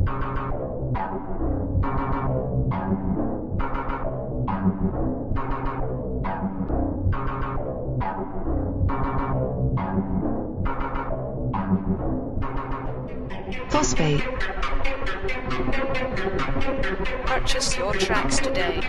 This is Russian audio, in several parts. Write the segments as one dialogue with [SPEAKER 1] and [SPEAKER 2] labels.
[SPEAKER 1] Phosphate.
[SPEAKER 2] Purchase your tracks today.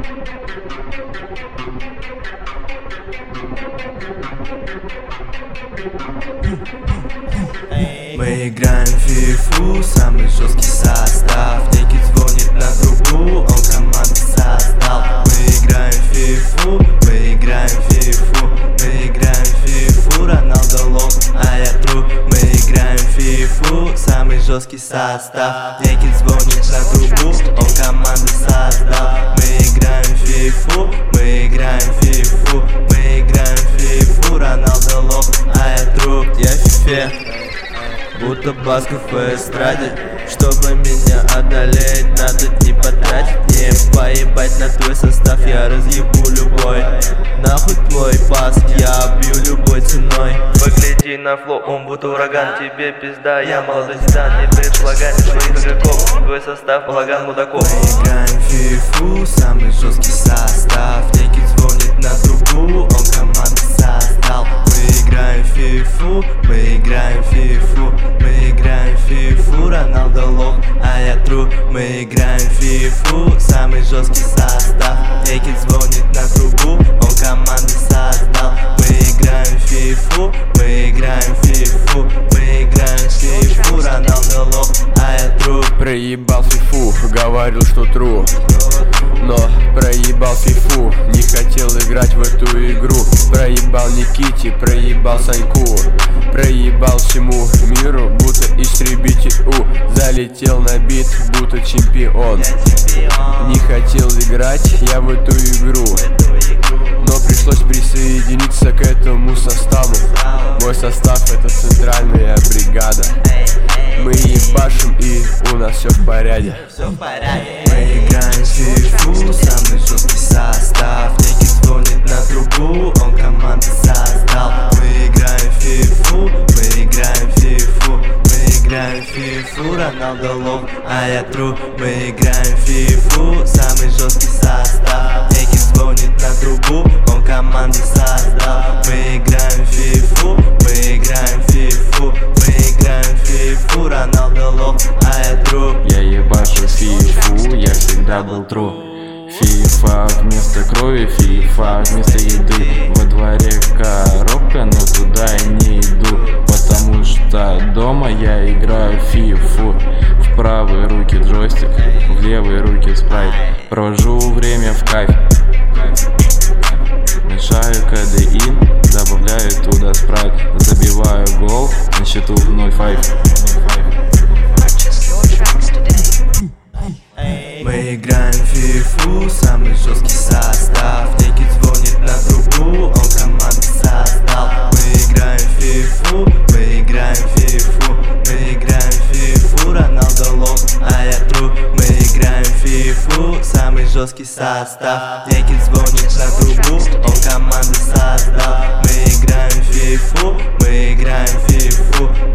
[SPEAKER 3] Мы играем в фифу, самый жесткий состав. Некий звонит на трубу, он команду создал. Мы играем в фифу, мы играем в фифу, мы играем в фифу. Роналдо лох, а я труп. Мы играем в фифу, самый жесткий состав. Некий звонит на трубу, он команду создал. Мы играем в фифу, мы играем в фифу, мы играем в фифу. Роналдо лох, а я труп. Я в фифе, будто Басков в эстраде. Чтобы меня одолеть, надо дни потратить. Не поебать на твой состав, я разъебу любой. Нахуй твой пас, я бью любой ценой. Погляди на флоу, он будто ураган. Тебе пизда, я молодой седан. Не предполагай своих игроков, твой состав балаган мудаков. Мы играем в фифу, самый жесткий состав. Некий звонит на трубу, он команду создал. Мы играем в фифу, мы играем в фифу, мы играем в фифу. Роналдо лох, а я тру. Мы играем в фифу, самый жесткий состав. Некий звонит на трубу, он команду создал. Мы играем в фифу, мы играем в фифу, мы играем в фифу. Роналдо лох, а я тру.
[SPEAKER 4] Проебал фифу, говорил, что тру, но проебал фифу, не хотел играть в эту игру. Проебал Никите, проебал Саньку, проебал всему миру, будто истребитель залетел на бит, будто чемпион. Не хотел играть я в эту игру, но пришлось присоединиться к этому составу. Мой состав — это центральная бригада. Мы ебашим и у нас все в порядке.
[SPEAKER 3] Мы играем в фифу, самый жесткий состав. Некий звонит на трубу, он команду создал. Мы играем в фифу, мы играем в фифу, мы играем в фифу. Роналдо лох, а я тру. Мы играем в фифу, самый жесткий состав. Некий звонит на трубу, он команду создал. Мы играем в фифу, мы играем в фифу, мы играем в фифу. Роналдо лох, а я тру.
[SPEAKER 5] Я ебашу фифу, я всегда был тру. Фифа вместо крови, фифа вместо еды. Во дворе коробка, но туда я не иду, потому что дома я играю в фифу. В правой руке джойстик, в левой руке спрайт. Провожу время в кайф. Мешаю кадеин, добавляю туда спрайт. Забиваю гол, на счету 0-5.
[SPEAKER 3] Мы играем в фифу, самый жесткий состав. Некий звонит на трубу, он команду создал. Мы играем в фифу, мы играем в фифу, мы играем в фифу. Роналдо лох, а я тру. Мы играем в фифу, самый жесткий состав. Некий звонит на трубу, он команду создал. Мы играем в фифу, мы играем в фифу,